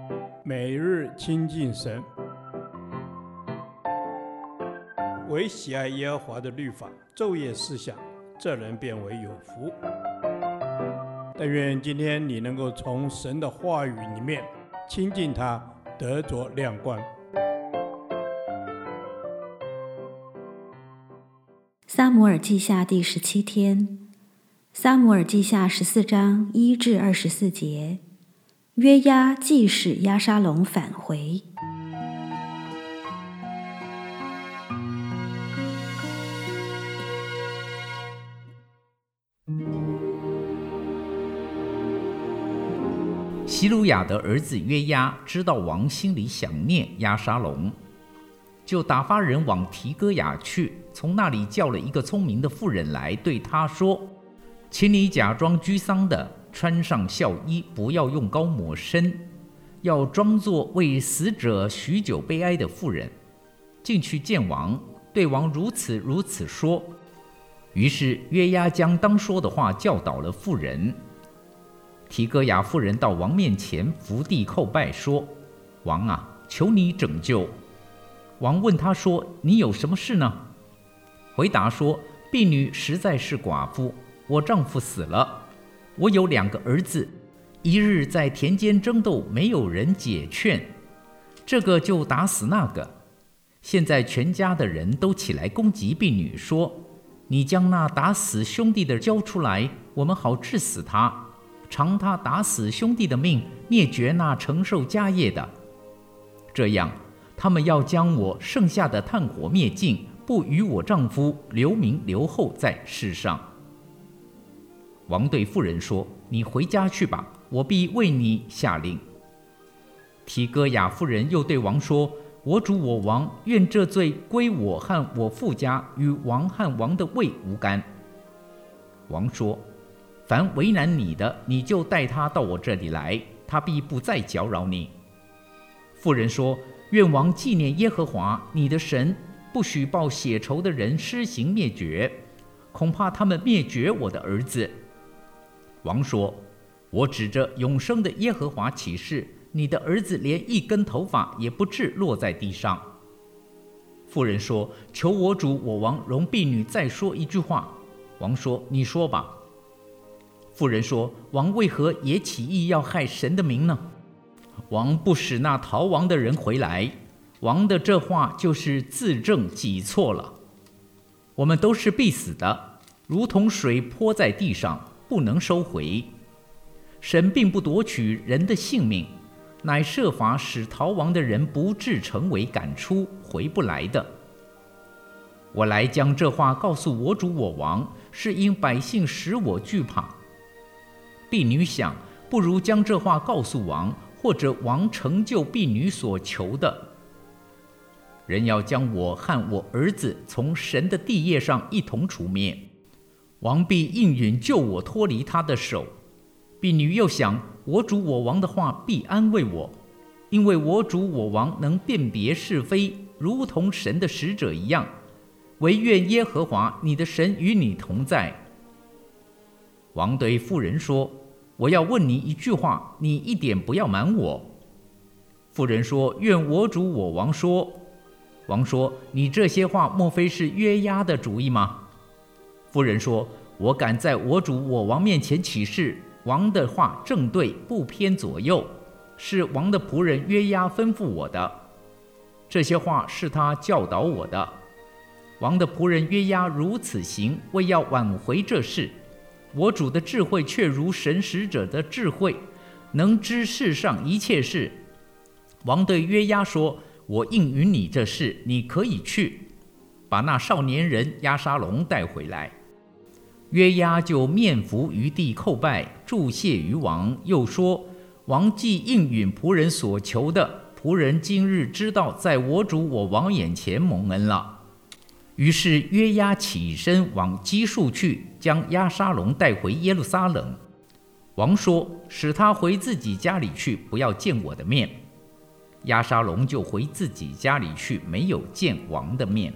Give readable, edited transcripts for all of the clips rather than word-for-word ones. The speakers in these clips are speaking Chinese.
每日亲近神，唯喜爱耶和华的律法，昼夜思想，这人变为有福。但愿今天你能够从神的话语里面亲近他，得着亮光。 撒母耳记下第17天，撒母耳记下14章1至24节。约押既使押沙龙返回。 希鲁雅的儿子约押知道王心里想念押沙龙，就打发人往提哥雅去，从那里叫了一个聪明的妇人来，对他说：请你假装居丧的，穿上孝衣，不要用膏抹身，要装作为死者许久悲哀的妇人，进去见王，对王如此如此说。于是约押将当说的话教导了妇人。提哥雅妇人到王面前伏地叩拜说：王啊，求你拯救。王问他说：你有什么事呢？回答说：婢女实在是寡妇，我丈夫死了，我有2个儿子，一日在田间争斗，没有人解劝，这个就打死那个。现在全家的人都起来攻击婢女，说：你将那打死兄弟的交出来，我们好治死他，偿他打死兄弟的命，灭绝那承受家业的。这样，他们要将我剩下的炭火灭尽，不与我丈夫留名留后在世上。王对妇人说：你回家去吧，我必为你下令。提哥雅妇人又对王说：我主我王，愿这罪归我和我父家，与王和王的位无干。王说：凡为难你的，你就带他到我这里来，他必不再搅扰你。妇人说：愿王纪念耶和华你的神，不许报血仇的人施行灭绝，恐怕他们灭绝我的儿子。王说：我指着永生的耶和华起誓，你的儿子连一根头发也不至落在地上。妇人说：求我主我王容婢女再说一句话。王说：你说吧。妇人说：王为何也起意要害神的名呢？王不使那逃亡的人回来，王的这话就是自证己错了。我们都是必死的，如同水泼在地上，不能收回。神并不夺取人的性命，乃设法使逃亡的人不致成为赶出回不来的。我来将这话告诉我主我王，是因百姓使我惧怕。婢女想，不如将这话告诉王，或者王成就婢女所求的。人要将我和我儿子从神的地业上一同除灭，王必应允救我脱离他的手。婢女又想，我主我王的话必安慰我，因为我主我王能辨别是非，如同神的使者一样。惟愿耶和华你的神与你同在。王对妇人说：我要问你一句话，你一点不要瞒我。妇人说：愿我主我王说。王说：你这些话莫非是约押的主意吗？妇人说：我敢在我主我王面前起誓，王的话正对，不偏左右，是王的仆人约押吩咐我的。这些话是他教导我的。王的仆人约押如此行，为要挽回这事。我主的智慧却如神使者的智慧，能知世上一切事。王对约押说：我应允你这事，你可以去，把那少年人押沙龙带回来。约押就面伏于地叩拜，祝谢于王，又说：王既应允仆人所求的，仆人今日知道在我主我王眼前蒙恩了。于是约押起身往基述去，将押沙龙带回耶路撒冷。王说：使他回自己家里去，不要见我的面。押沙龙就回自己家里去，没有见王的面。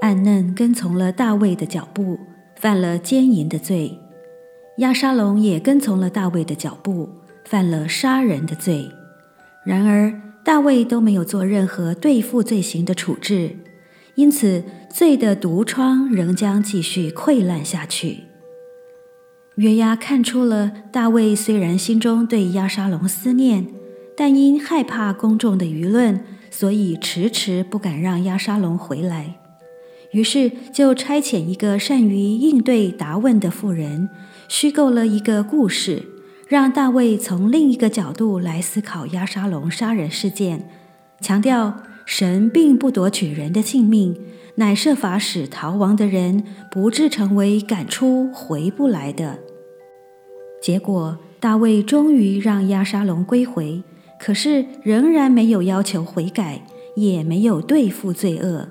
暗嫩跟从了大卫的脚步，犯了奸淫的罪；押沙龙也跟从了大卫的脚步，犯了杀人的罪。然而大卫都没有做任何对付罪行的处置，因此罪的毒疮仍将继续溃烂下去。约押看出了大卫虽然心中对押沙龙思念，但因害怕公众的舆论，所以迟迟不敢让押沙龙回来。于是就差遣一个善于应对答问的妇人，虚构了一个故事，让大卫从另一个角度来思考押沙龙杀人事件，强调神并不夺取人的性命，乃设法使逃亡的人不致成为赶出回不来的。结果大卫终于让押沙龙归回，可是仍然没有要求悔改，也没有对付罪恶。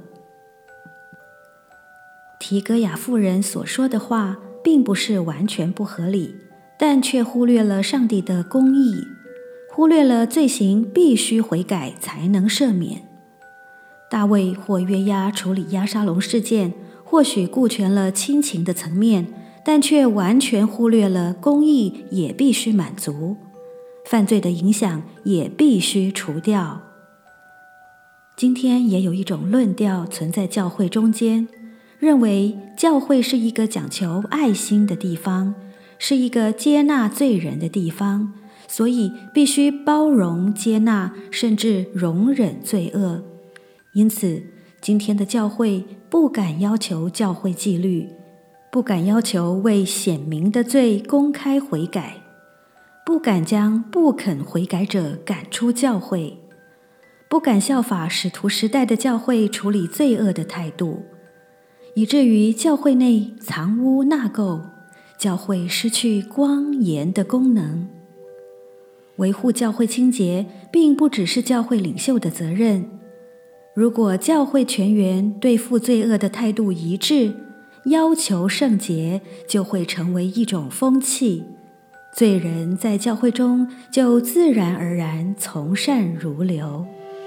提哥雅妇人所说的话并不是完全不合理，但却忽略了上帝的公义，忽略了罪行必须悔改才能赦免。大卫或约押处理押沙龙事件，或许顾全了亲情的层面，但却完全忽略了公义也必须满足，犯罪的影响也必须除掉。今天也有一种论调存在教会中间，认为教会是一个讲求爱心的地方，是一个接纳罪人的地方，所以必须包容、接纳，甚至容忍罪恶。因此，今天的教会不敢要求教会纪律，不敢要求为显明的罪公开悔改，不敢将不肯悔改者赶出教会，不敢效法使徒时代的教会处理罪恶的态度，以至于教会内藏污纳垢，教会失去光盐的功能。维护教会清洁并不只是教会领袖的责任，如果教会全员对付罪恶的态度一致，要求圣洁就会成为一种风气，罪人在教会中就自然而然从善如流。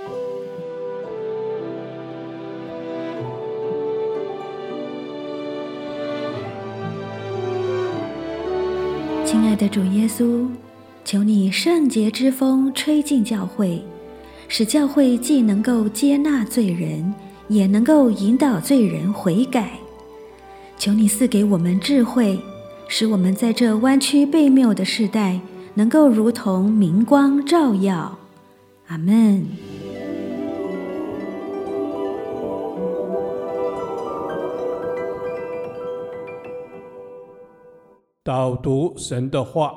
亲爱的主耶稣，求你圣洁之风吹进教会，使教会既能够接纳罪人，也能够引导罪人悔改。求你赐给我们智慧，使我们在这弯曲悖谬的世代能够如同明光照耀。阿们。 导读神的话。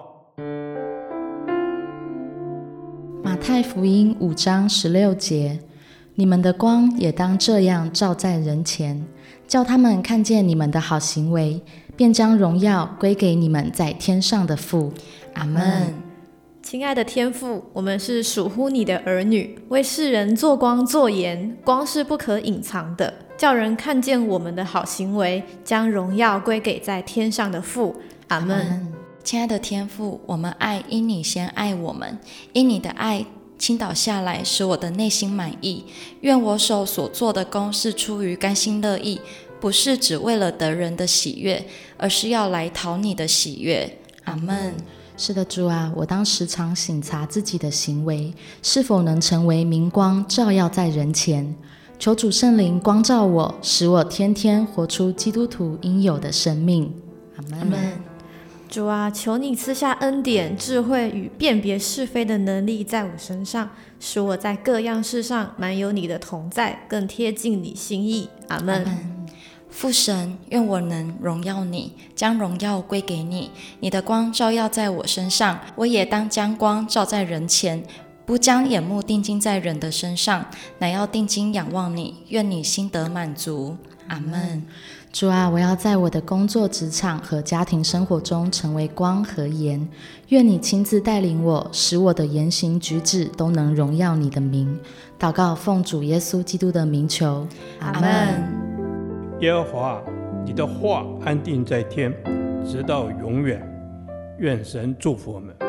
马太福音5章16节，你们的光也当这样照在人前，叫他们看见你们的好行为，便将荣耀归给你们在天上的父。阿们。 亲爱的天父，我们是属乎你的儿女，为世人做光做盐，光是不可隐藏的，叫人看见我们的好行为，将荣耀归给在天上的父。阿们。 亲爱的天父，我们爱因你先爱我们，因你的爱倾倒下来，使我的内心满意。愿我手所做的工是出于甘心乐意，不是只为了得人的喜悦，而是要来讨你的喜悦。阿们。 是的，主啊，我当时常省察自己的行为，是否能成为明光照耀在人前。求主圣灵光照我，使我天天活出基督徒应有的生命。阿们。 主啊，求你赐下恩典、智慧与辨别是非的能力在我身上，使我在各样事上满有你的同在，更贴近你心意。阿们。 父神，愿我能荣耀你，将荣耀归给你。你的光照耀在我身上，我也当将光照在人前，不将眼目定睛在人的身上，乃要定睛仰望你。愿你心得满足。阿们。 主啊，我要在我的工作职场和家庭生活中成为光和盐，愿你亲自带领我，使我的言行举止都能荣耀你的名。祷告奉主耶稣基督的名求。阿们。 耶和华，你的话安定在天，直到永远。愿神祝福我们。